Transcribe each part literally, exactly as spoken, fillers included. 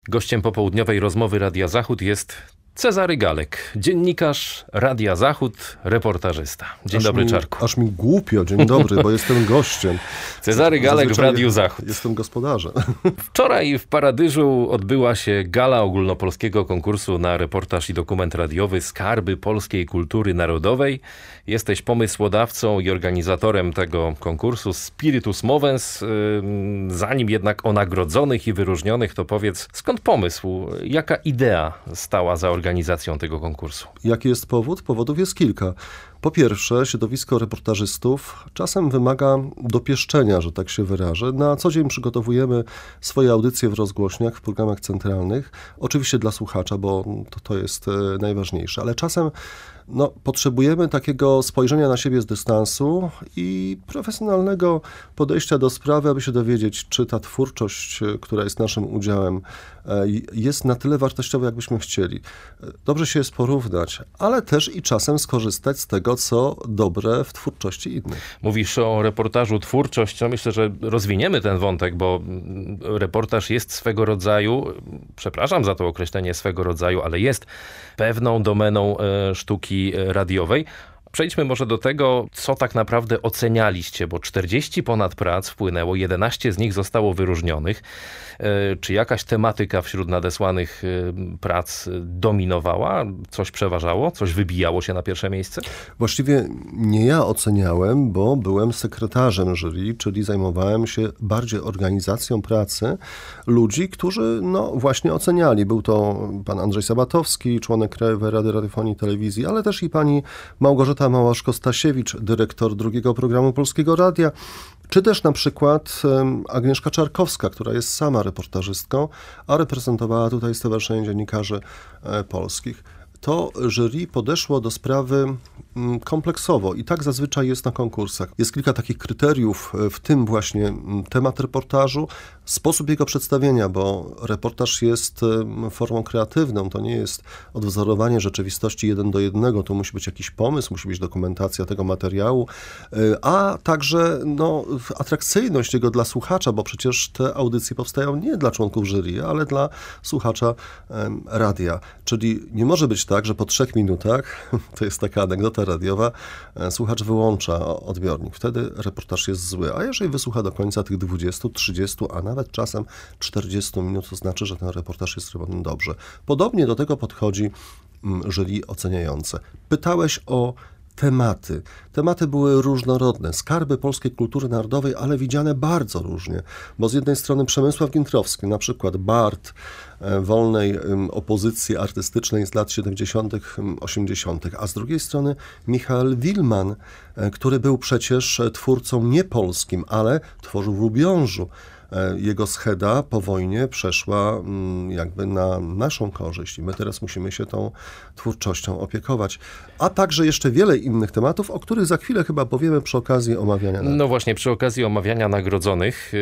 Gościem popołudniowej rozmowy Radia Zachód jest Cezary Galek, dziennikarz Radia Zachód, reportażysta. Dzień aż dobry, mi, Czarku. Aż mi głupio, dzień dobry, bo jestem gościem. Cezary Galek Zazwyczaj w Radiu Zachód. Jestem gospodarzem. Wczoraj w Paradyżu odbyła się gala ogólnopolskiego konkursu na reportaż i dokument radiowy Skarby Polskiej Kultury Narodowej. Jesteś pomysłodawcą i organizatorem tego konkursu Spiritus Movens. Zanim jednak o nagrodzonych i wyróżnionych, to powiedz, skąd pomysł, jaka idea stała za organizacją tego konkursu? Jaki jest powód? Powodów jest kilka. Po pierwsze, środowisko reportażystów czasem wymaga dopieszczenia, że tak się wyrażę. Na co dzień przygotowujemy swoje audycje w rozgłośniach, w programach centralnych. Oczywiście dla słuchacza, bo to, to jest najważniejsze, ale czasem no, potrzebujemy takiego spojrzenia na siebie z dystansu i profesjonalnego podejścia do sprawy, aby się dowiedzieć, czy ta twórczość, która jest naszym udziałem, jest na tyle wartościowa, jakbyśmy chcieli. Dobrze się jest porównać, ale też i czasem skorzystać z tego, co dobre w twórczości innych. Mówisz o reportażu twórczość, no myślę, że rozwiniemy ten wątek, bo reportaż jest swego rodzaju, przepraszam za to określenie swego rodzaju, ale jest pewną domeną sztuki radiowej. Przejdźmy może do tego, co tak naprawdę ocenialiście, bo czterdzieści ponad prac wpłynęło, jedenaście z nich zostało wyróżnionych. Czy jakaś tematyka wśród nadesłanych prac dominowała? Coś przeważało? Coś wybijało się na pierwsze miejsce? Właściwie nie ja oceniałem, bo byłem sekretarzem jury, czyli zajmowałem się bardziej organizacją pracy ludzi, którzy no właśnie oceniali. Był to pan Andrzej Sabatowski, członek Krajowej Rady Radiofonii i Telewizji, ale też i pani Małgorzata Małaszko-Stasiewicz, dyrektor drugiego programu Polskiego Radia, czy też na przykład Agnieszka Czarkowska, która jest sama reportażystką, a reprezentowała tutaj Stowarzyszenie Dziennikarzy Polskich. To jury podeszło do sprawy kompleksowo i tak zazwyczaj jest na konkursach. Jest kilka takich kryteriów, w tym właśnie temat reportażu, sposób jego przedstawienia, bo reportaż jest formą kreatywną, to nie jest odwzorowanie rzeczywistości jeden do jednego, tu musi być jakiś pomysł, musi być dokumentacja tego materiału, a także no, atrakcyjność jego dla słuchacza, bo przecież te audycje powstają nie dla członków jury, ale dla słuchacza radia. Czyli nie może być tak, że po trzech minutach, to jest taka anegdota radiowa, słuchacz wyłącza odbiornik. Wtedy reportaż jest zły. A jeżeli wysłucha do końca tych dwudziestu, trzydziestu, a nawet czasem czterdziestu minut, to znaczy, że ten reportaż jest zrobiony dobrze. Podobnie do tego podchodzi jury oceniające. Pytałeś o tematy. Tematy były różnorodne. Skarby polskiej kultury narodowej, ale widziane bardzo różnie. Bo z jednej strony Przemysław Gintrowski, na przykład Bart wolnej opozycji artystycznej z lat siedemdziesiątych, osiemdziesiątych, a z drugiej strony Michał Wilman, który był przecież twórcą nie polskim, ale tworzył w Lubiążu. Jego scheda po wojnie przeszła jakby na naszą korzyść i my teraz musimy się tą twórczością opiekować. A także jeszcze wiele innych tematów, o których za chwilę chyba powiemy przy okazji omawiania. No właśnie, przy okazji omawiania nagrodzonych.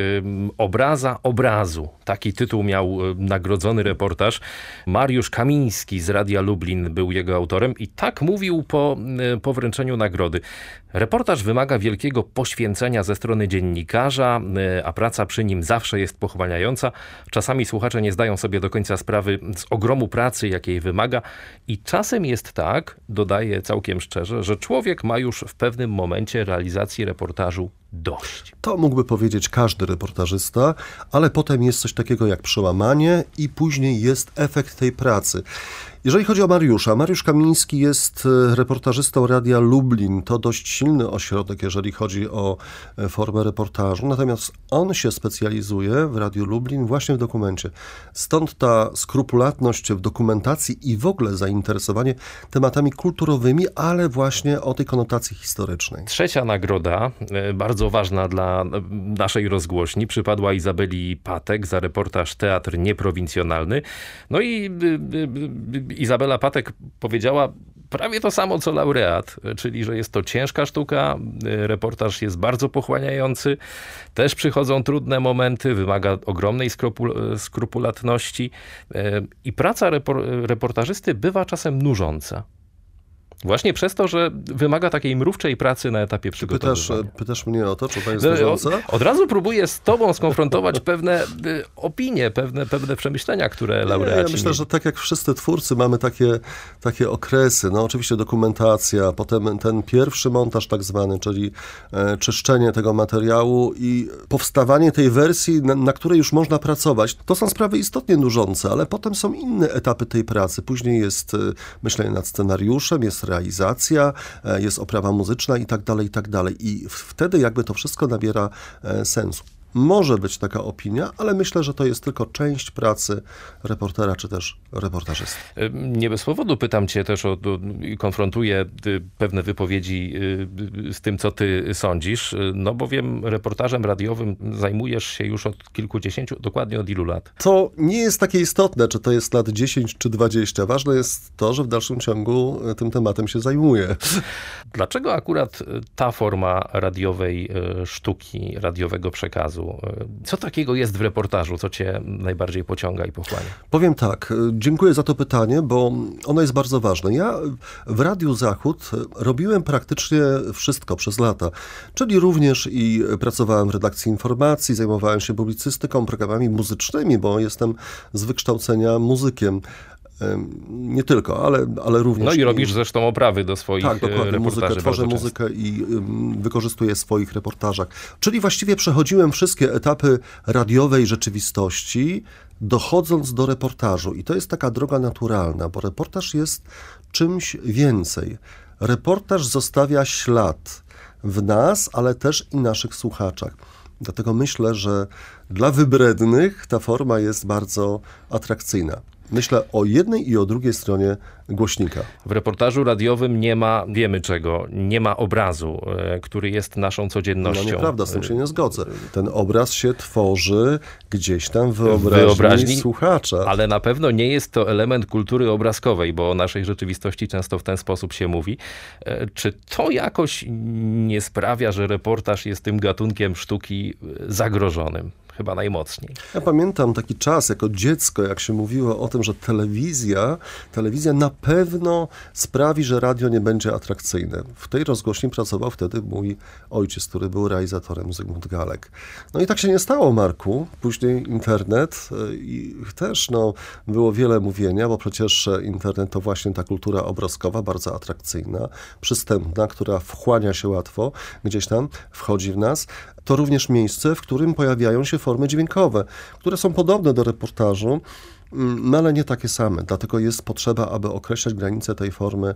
Obraza obrazu. Taki tytuł miał nagrodzony reportaż. Mariusz Kamiński z Radia Lublin był jego autorem i tak mówił po, po wręczeniu nagrody. Reportaż wymaga wielkiego poświęcenia ze strony dziennikarza, a praca przy nim zawsze jest pochłaniająca. Czasami słuchacze nie zdają sobie do końca sprawy z ogromu pracy, jakiej wymaga. I czasem jest tak, dodaję całkiem szczerze, że człowiek ma już w pewnym momencie realizacji reportażu dość. To mógłby powiedzieć każdy reportażysta, ale potem jest coś takiego jak przełamanie i później jest efekt tej pracy. Jeżeli chodzi o Mariusza, Mariusz Kamiński jest reportażystą Radia Lublin. To dość silny ośrodek, jeżeli chodzi o formę reportażu. Natomiast on się specjalizuje w Radiu Lublin właśnie w dokumencie. Stąd ta skrupulatność w dokumentacji i w ogóle zainteresowanie tematami kulturowymi, ale właśnie o tej konotacji historycznej. Trzecia nagroda, bardzo ważna dla naszej rozgłośni, przypadła Izabeli Patek za reportaż Teatr Nieprowincjonalny. No i Izabela Patek powiedziała prawie to samo co laureat, czyli że jest to ciężka sztuka, reportaż jest bardzo pochłaniający, też przychodzą trudne momenty, wymaga ogromnej skrupul- skrupulatności i praca repor- reportażysty bywa czasem nużąca. Właśnie przez to, że wymaga takiej mrówczej pracy na etapie przygotowywania. Pytasz, pytasz mnie o to, czy to jest no, wiążące? Od, od razu próbuję z tobą skonfrontować pewne y, opinie, pewne, pewne przemyślenia, które laureaci Nie, ja myślę, mieli. że tak jak wszyscy twórcy mamy takie, takie okresy. No oczywiście dokumentacja, potem ten pierwszy montaż tak zwany, czyli e, czyszczenie tego materiału i powstawanie tej wersji, na, na której już można pracować. To są sprawy istotnie nużące, ale potem są inne etapy tej pracy. Później jest e, myślenie nad scenariuszem, jest realizacja, e, jest oprawa muzyczna i tak dalej, i tak dalej. I wtedy jakby to wszystko nabiera e, sensu. Może być taka opinia, ale myślę, że to jest tylko część pracy reportera czy też reportażysty. Nie bez powodu pytam cię też o, konfrontuję pewne wypowiedzi z tym, co ty sądzisz, no bowiem reportażem radiowym zajmujesz się już od kilkudziesięciu, dokładnie od ilu lat? To nie jest takie istotne, czy to jest lat dziesięć czy dwadzieścia. Ważne jest to, że w dalszym ciągu tym tematem się zajmuję. Dlaczego akurat ta forma radiowej sztuki, radiowego przekazu? Co takiego jest w reportażu, co cię najbardziej pociąga i pochłania? Powiem tak, dziękuję za to pytanie, bo ono jest bardzo ważne. Ja w Radiu Zachód robiłem praktycznie wszystko przez lata, czyli również i pracowałem w redakcji informacji, zajmowałem się publicystyką, programami muzycznymi, bo jestem z wykształcenia muzykiem. Nie tylko, ale, ale również... No i robisz zresztą oprawy do swoich tak, dokładnie, reportaży. Muzykę, tworzę muzykę i um, wykorzystuję w swoich reportażach. Czyli właściwie przechodziłem wszystkie etapy radiowej rzeczywistości, dochodząc do reportażu. I to jest taka droga naturalna, bo reportaż jest czymś więcej. Reportaż zostawia ślad w nas, ale też i naszych słuchaczach. Dlatego myślę, że dla wybrednych ta forma jest bardzo atrakcyjna. Myślę o jednej i o drugiej stronie głośnika. W reportażu radiowym nie ma, wiemy czego, nie ma obrazu, który jest naszą codziennością. No nieprawda, z tym się nie zgodzę. Ten obraz się tworzy gdzieś tam w wyobraźni, wyobraźni słuchacza. Ale na pewno nie jest to element kultury obrazkowej, bo o naszej rzeczywistości często w ten sposób się mówi. Czy to jakoś nie sprawia, że reportaż jest tym gatunkiem sztuki zagrożonym? Chyba najmocniej. Ja pamiętam taki czas jako dziecko, jak się mówiło o tym, że telewizja, telewizja na pewno sprawi, że radio nie będzie atrakcyjne. W tej rozgłośni pracował wtedy mój ojciec, który był realizatorem, Zygmunt Galek. No i tak się nie stało, Marku. Później internet i też no, było wiele mówienia, bo przecież internet to właśnie ta kultura obrazkowa, bardzo atrakcyjna, przystępna, która wchłania się łatwo, gdzieś tam wchodzi w nas. To również miejsce, w którym pojawiają się formy dźwiękowe, które są podobne do reportażu, no ale nie takie same. Dlatego jest potrzeba, aby określać granice tej formy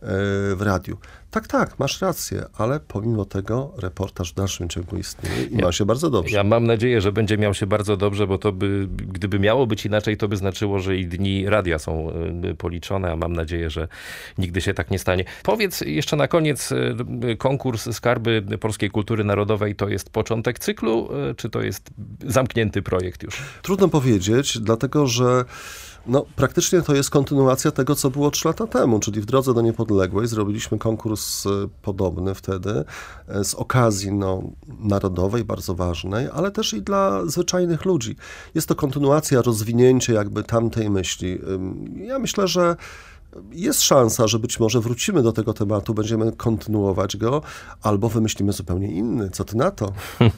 w radiu. Tak, tak, masz rację, ale pomimo tego reportaż w dalszym ciągu istnieje i ja, ma się bardzo dobrze. Ja mam nadzieję, że będzie miał się bardzo dobrze, bo to by, gdyby miało być inaczej, to by znaczyło, że i dni radia są policzone, a mam nadzieję, że nigdy się tak nie stanie. Powiedz jeszcze na koniec, konkurs Skarby Polskiej Kultury Narodowej to jest początek cyklu, czy to jest zamknięty projekt już? Trudno powiedzieć, dlatego że no, praktycznie to jest kontynuacja tego, co było trzy lata temu, czyli w Drodze do Niepodległej zrobiliśmy konkurs podobny wtedy z okazji no, narodowej, bardzo ważnej, ale też i dla zwyczajnych ludzi. Jest to kontynuacja, rozwinięcie jakby tamtej myśli. Ja myślę, że jest szansa, że być może wrócimy do tego tematu, będziemy kontynuować go, albo wymyślimy zupełnie inny. Co ty na to?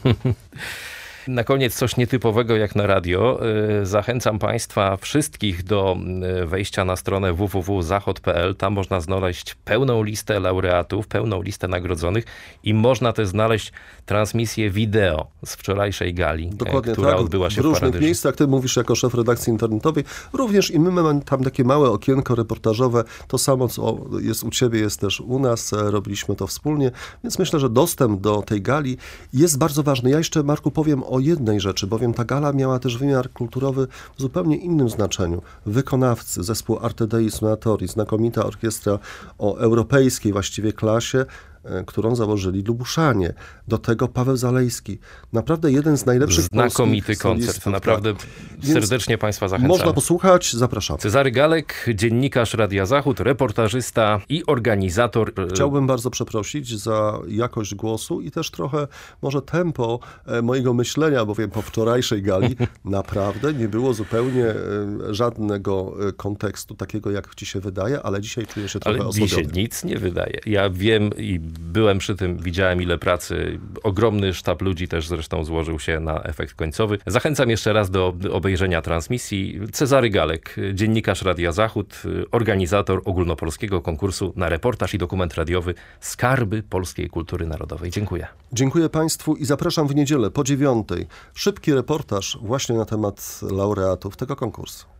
Na koniec coś nietypowego jak na radio. Zachęcam Państwa wszystkich do wejścia na stronę w w w kropka zachod kropka p l. Tam można znaleźć pełną listę laureatów, pełną listę nagrodzonych i można też znaleźć transmisję wideo z wczorajszej gali, Dokładnie która tak, odbyła się w różnych w Paradyżu. miejscach. Ty mówisz jako szef redakcji internetowej. Również i my mamy tam takie małe okienko reportażowe. To samo, co jest u ciebie, jest też u nas. Robiliśmy to wspólnie. Więc myślę, że dostęp do tej gali jest bardzo ważny. Ja jeszcze, Marku, powiem o jednej rzeczy, bowiem ta gala miała też wymiar kulturowy w zupełnie innym znaczeniu. Wykonawcy, zespół Arte Dei Suonatori, znakomita orkiestra o europejskiej właściwie klasie, którą założyli Lubuszanie. Do tego Paweł Zalejski. Naprawdę jeden z najlepszych Znakomity koncert. solistów, Naprawdę tak. serdecznie Państwa zachęcam. Można posłuchać, zapraszam. Cezary Galek, dziennikarz Radia Zachód, reportażysta i organizator. Chciałbym bardzo przeprosić za jakość głosu i też trochę może tempo mojego myślenia, bowiem po wczorajszej gali naprawdę nie było zupełnie żadnego kontekstu takiego, jak ci się wydaje, ale dzisiaj czuję się trochę ale osłabiony. dzisiaj nic nie wydaje. Ja wiem i byłem przy tym, widziałem ile pracy. Ogromny sztab ludzi też zresztą złożył się na efekt końcowy. Zachęcam jeszcze raz do obejrzenia transmisji. Cezary Galek, dziennikarz Radia Zachód, organizator ogólnopolskiego konkursu na reportaż i dokument radiowy Skarby Polskiej Kultury Narodowej. Dziękuję. Dziękuję Państwu i zapraszam w niedzielę po dziewiątej. Szybki reportaż właśnie na temat laureatów tego konkursu.